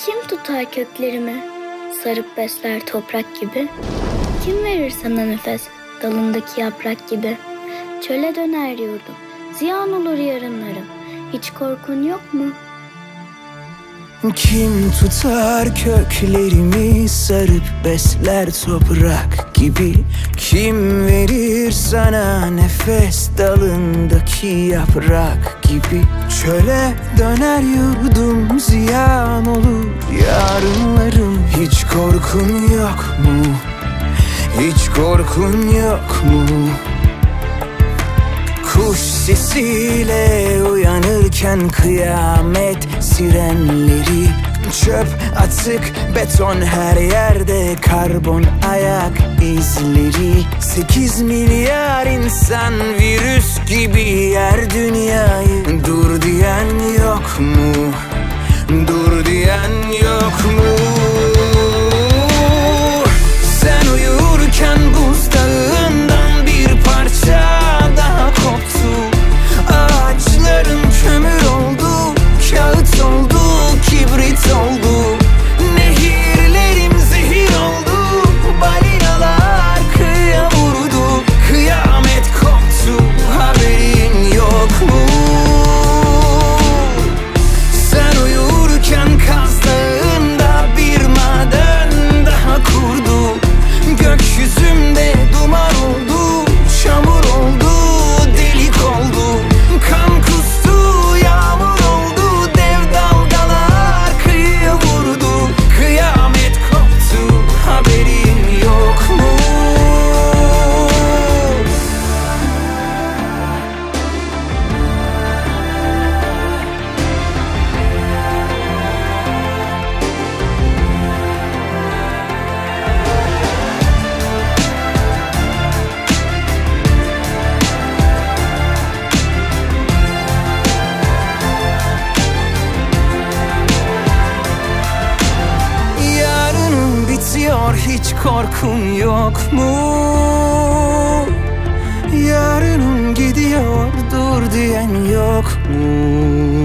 Kim tutar köklerimi, sarıp besler toprak gibi? Kim verir sana nefes, dalındaki yaprak gibi? Çöle döner yurdum, ziyan olur yarınlarım. Hiç korkun yok mu? Kim tutar köklerimi, sarıp besler toprak gibi? Kim verir sana nefes, dalındaki yaprak gibi? Çöle döner yurdum, ziyan olur yarınlarım. Hiç korkun yok mu? Hiç korkun yok mu? Kuş sesiyle uyanırken kıyamet sirenleri, çöp atık beton her yerde, karbon ayak izleri. 8 milyar insan virüs gibi yer dünyayı. Dur diyen yok mu? Dur diyen yok mu? Sen uyurken buzdağından bir parça daha koptu. Ağaçların kömür oldu, kağıt oldu, kibrit oldu. Nehirlerim zehir oldu, balinalar kıyıya vurdu. Kıyamet koptu, haberin yok mu? Sen uyurken Kaz Dağı'nda bir maden daha kurdu. Gökyüzümde duman oldu, çamur oldu, delik oldu. Kan kustu, yağmur oldu, dev dalgalar kıyıya vurdu. Kıyamet koptu, haberin yok mu? Yarınım bitiyor, hiç korkun yok mu? Yarınım gidiyor, dur diyen yok mu?